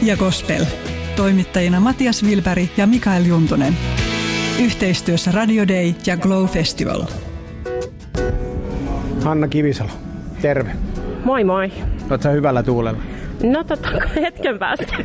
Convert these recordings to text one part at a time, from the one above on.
ja gospel. Toimittajina Matias Wilberg ja Mikael Juntunen. Yhteistyössä Radio Day ja Glow Festival. Hanna Kivisalo, terve. Moi moi. Oletko sä hyvällä tuulella? No hetken päästä.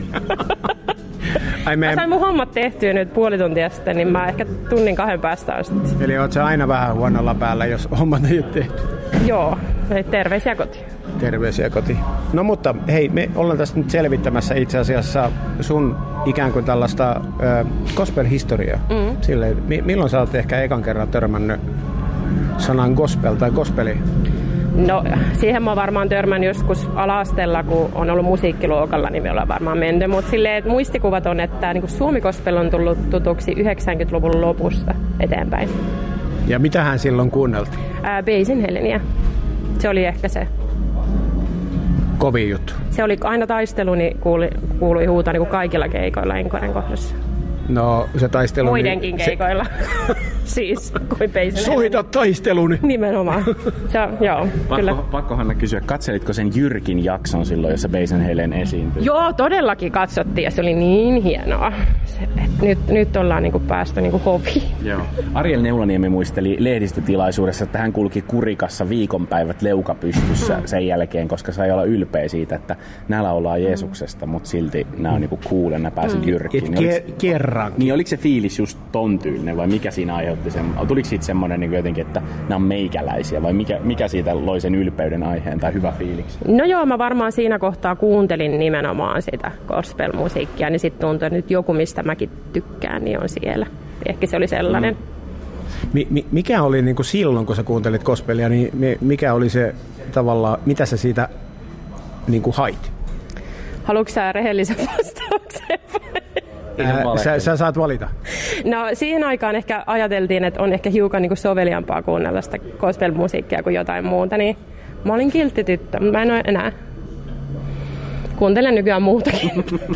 Mä sain mun hommat tehtyä nyt puoli tuntia sitten, niin mä ehkä tunnin 2 päästä on sitten. Eli oot sä aina vähän huonolla päällä, jos hommat ei ole tehty? Joo, terveisiä kotiin. Terveisiä kotiin. No mutta hei, me ollaan tässä nyt selvittämässä itse asiassa sun ikään kuin tällaista gospel-historiaa. Silleen, milloin sä oot ehkä ekan kerran törmännyt sanan gospel tai gospeli? No siihen mä oon varmaan törmännyt joskus ala-asteella, kun on ollut musiikkiluokalla, niin me ollaan varmaan menty. Mutta silleen, muistikuvat on, että niin suomi-gospel on tullut tutuksi 90-luvun lopusta eteenpäin. Ja mitähän silloin kuunneltiin? Basin Heleniä. Se oli ehkä se. Kovin juttu. Se oli aina taistelu, niin kuului huutaa niin kuin kaikilla keikoilla Enkoren kohdassa. No se taistelu... Muidenkin keikoilla. Siis, kuin Basin Soita taisteluni! Nimenomaan. Joo, kyllä. Pakko Hanna kysyä, katselitko sen Jyrkin jakson silloin, jossa Basin Helen esiintyi? Joo, todellakin katsottiin ja se oli niin hienoa. Nyt ollaan niinku päästy niinku hoviin. Joo. Ariel Neulaniemi muisteli lehdistötilaisuudessa, että hän kulki Kurikassa viikonpäivät leuka pystyssä sen jälkeen, koska sai olla ylpeä siitä, että nämä laulaa Jeesuksesta, mutta silti nämä on niinku cool ja nämä pääsi Jyrkkiin. Kerran. Niin oliko se fiilis just ton tyylinen vai mikä siinä aiheutti sen? Tuliko siitä semmoinen niin jotenkin, että nämä on meikäläisiä vai mikä siitä loi sen ylpeyden aiheen tai hyvä fiiliksi? No joo, mä varmaan siinä kohtaa kuuntelin nimenomaan sitä gospel-musiikkia, niin sitten tuntui, että nyt joku, mistä mäkin tykkään, niin on siellä. Ehkä se oli sellainen. Mikä oli niin kuin silloin, kun sä kuuntelit gospelia, niin mikä oli se tavallaan, mitä sä siitä niin kuin hait? Haluatko sä rehellisen vastauksen? Sä saat valita. No siihen aikaan ehkä ajateltiin, että on ehkä hiukan niin soveliampaa kuunnella sitä gospel-musiikkia kuin jotain muuta, niin mä olin kiltti tyttö, mutta mä en ole enää. Kuuntelen nykyään muutakin.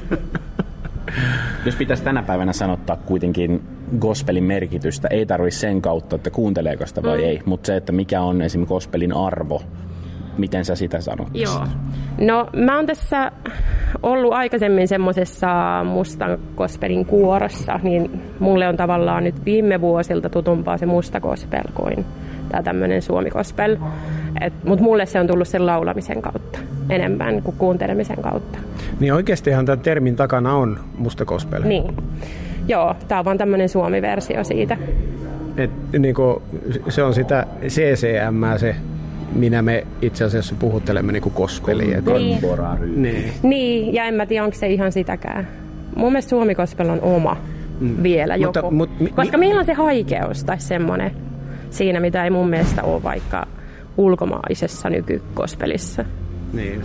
Jos pitäisi tänä päivänä sanottaa kuitenkin gospelin merkitystä, ei tarvitse sen kautta, että kuunteleeko sitä vai ei, mutta se, että mikä on esimerkiksi gospelin arvo, miten sä sitä sanot? Joo. No mä oon tässä ollut aikaisemmin semmoisessa mustan gospelin kuorossa, niin mulle on tavallaan nyt viime vuosilta tutumpaa se musta gospel kuin tää tämmönen suomi gospel. Mutta mulle se on tullut sen laulamisen kautta enemmän kuin kuuntelemisen kautta. Niin oikeastihan tämän termin takana on musta gospel. Niin. Joo, tää on vaan tämmönen suomi-versio siitä. Niinku, se on sitä CCM, se minä me itse asiassa puhuttelemme niinku gospelia. Niin, ja en mä tiedä, onko se ihan sitäkään. Mun mielestä suomi gospel on oma vielä joku. Koska meillä on se haikeus tai semmoinen siinä, mitä ei mun mielestä ole vaikka ulkomaisessa nykygospelissa. Niin.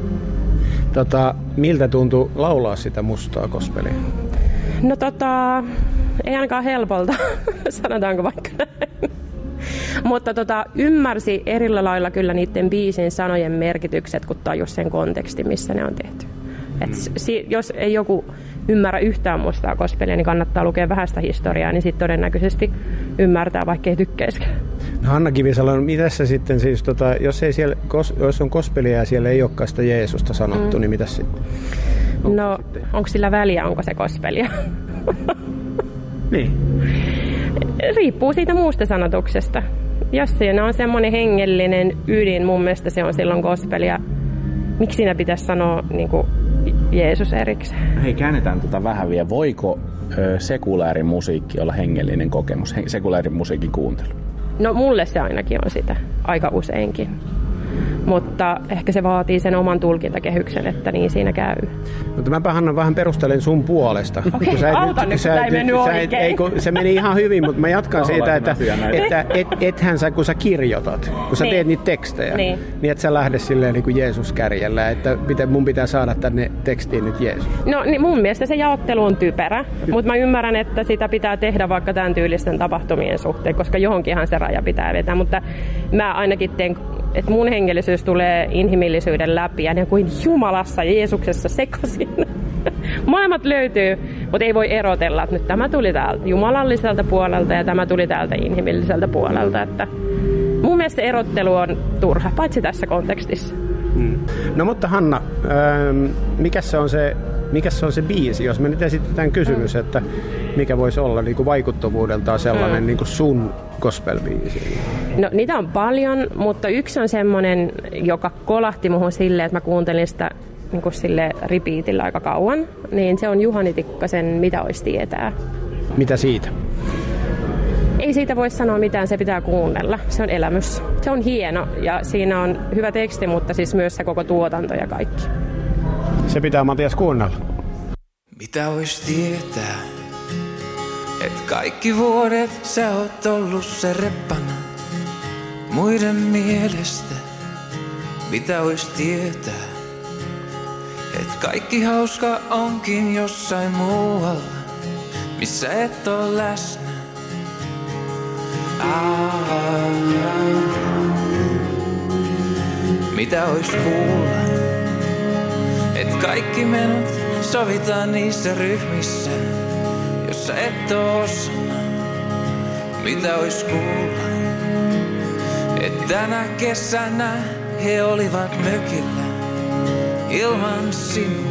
Miltä tuntui laulaa sitä mustaa gospelia? No ei ainakaan helpolta, sanotaanko vaikka näin. Mutta ymmärsi eri lailla kyllä niiden biisin sanojen merkitykset, kun tajus sen konteksti, missä ne on tehty. Jos ei joku ymmärrä yhtään mustaa gospelia, niin kannattaa lukea vähän sitä historiaa, niin sitten todennäköisesti ymmärtää, vaikka ei tykkäisikään. No Hanna Kivisalo, mitäs se sitten siis, jos on gospelia ja siellä ei olekaan sitä Jeesusta sanottu, niin mitäs sitten? No, onko sillä väliä, onko se gospelia? Niin. Riippuu siitä muusta sanotuksesta. Jos siinä on semmoinen hengellinen ydin, mun mielestä se on silloin gospelia. Miksi siinä pitäisi sanoa niin kuin Jeesus erikseen? Hei, käännetään vähän vielä. Voiko sekulaarin musiikki olla hengellinen kokemus, sekulaarin musiikin kuuntelu? No mulle se ainakin on sitä, aika useinkin. Mutta ehkä se vaatii sen oman tulkintakehyksen, että niin siinä käy. Mutta mäpä Hanna vähän perustelen sun puolesta. Okei, auta nyt, kun tämä ei mennyt oikein. Se meni ihan hyvin, mutta mä jatkan siitä, että ethän sä, kun sä kirjoitat, kun sä teet niitä tekstejä, niin et sä lähde silleen niin kuin Jeesus-kärjellä, että mun pitää saada tänne tekstiin nyt Jeesus. No niin mun mielestä se jaottelu on typerä, mutta mä ymmärrän, että sitä pitää tehdä vaikka tämän tyylisten tapahtumien suhteen, koska johonkinhan se raja pitää vetää, mutta mä ainakin teen, että mun hengellisyys tulee inhimillisyyden läpi ja ne kuin Jumalassa Jeesuksessa sekaisin. Molemmat löytyy, mutta ei voi erotella, että nyt tämä tuli täältä jumalalliselta puolelta ja tämä tuli täältä inhimilliseltä puolelta. Että mun mielestä erottelu on turha, paitsi tässä kontekstissa. No mutta Hanna, mikä se on se mikä se on se biisi? Jos me nyt esitetään kysymys, että mikä voisi olla niin kuin vaikuttavuudeltaan sellainen niin kuin sun gospel-biisi? No niitä on paljon, mutta yksi on semmoinen, joka kolahti muhun silleen, että mä kuuntelin sitä niin kuin sille repeatillä aika kauan. Niin se on Juhani Tikkasen Mitä ois tietää. Mitä siitä? Ei siitä voi sanoa mitään, se pitää kuunnella. Se on elämys. Se on hieno ja siinä on hyvä teksti, mutta siis myös se koko tuotanto ja kaikki. Se pitää Matias kuunnella. Mitä vois tietää, et kaikki vuodet sä oot ollut se reppana muiden mielestä. Mitä vois tietää, et kaikki hauska onkin jossain muualla, missä et oo läsnä. Mitä ois kuulla, et kaikki menot sovitaan niissä ryhmissä, jossa et oo osana. Mitä ois kuulla, et tänä kesänä he olivat mökillä ilman sinua.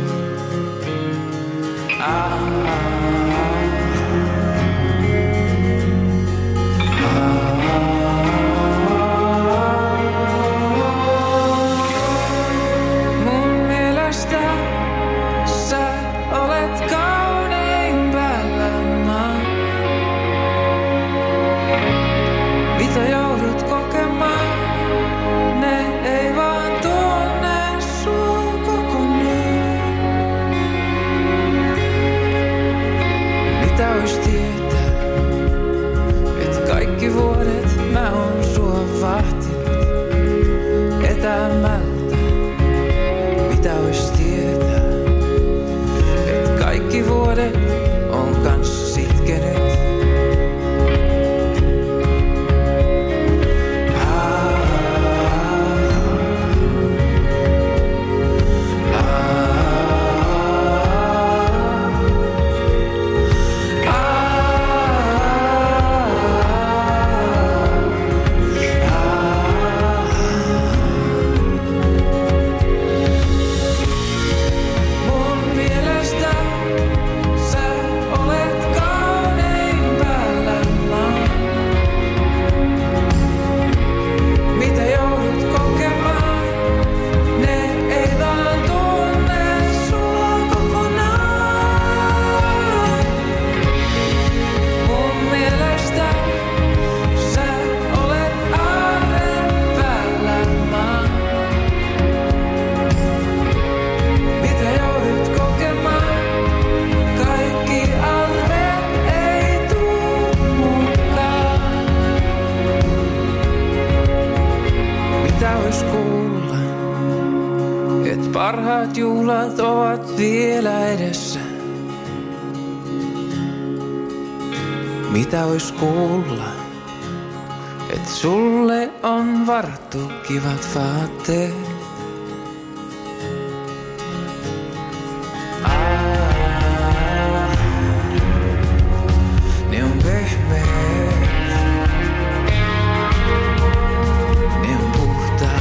Parhaat juhlat ovat vielä edessä. Mitä ois kuulla, et sulle on varattu kivat vaatteet. Ne on pehmeät, ne on puhtaat.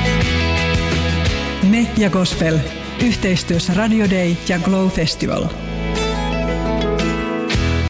Ja Gospel, yhteistyössä Radio Day ja Glow Festival.